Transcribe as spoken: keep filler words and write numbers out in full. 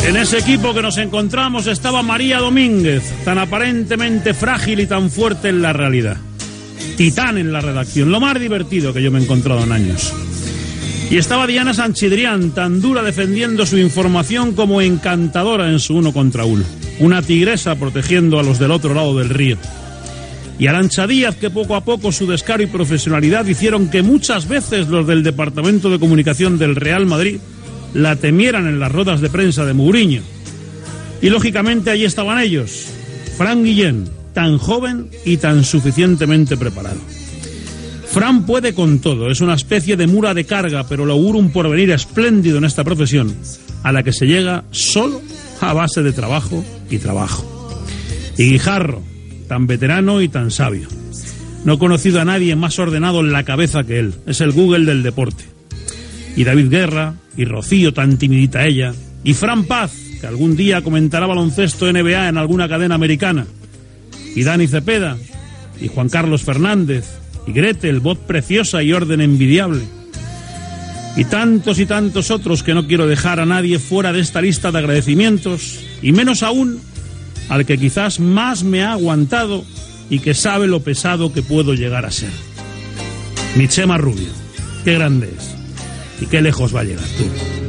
En ese equipo que nos encontramos estaba María Domínguez, tan aparentemente frágil y tan fuerte en la realidad. Titán en la redacción, lo más divertido que yo me he encontrado en años. Y estaba Diana Sanchidrián, tan dura defendiendo su información como encantadora en su uno contra uno. Una tigresa protegiendo a los del otro lado del río. Y Arantxa Díaz, que poco a poco su descaro y profesionalidad hicieron que muchas veces los del Departamento de Comunicación del Real Madrid la temieran en las ruedas de prensa de Mourinho. Y lógicamente allí estaban ellos, Fran Guillén, tan joven y tan suficientemente preparado. Fran puede con todo, es una especie de mula de carga, pero le auguro un porvenir espléndido en esta profesión, a la que se llega solo a base de trabajo y trabajo. Y Guijarro, tan veterano y tan sabio. No he conocido a nadie más ordenado en la cabeza que él, es el Google del deporte. Y David Guerra, y Rocío, tan timidita ella, y Fran Paz, que algún día comentará baloncesto N B A en alguna cadena americana, y Dani Cepeda, y Juan Carlos Fernández, y Gretel, voz preciosa y orden envidiable, y tantos y tantos otros que no quiero dejar a nadie fuera de esta lista de agradecimientos, y menos aún al que quizás más me ha aguantado y que sabe lo pesado que puedo llegar a ser. Mi Chema Rubio, qué grande es, y qué lejos va a llegar tú.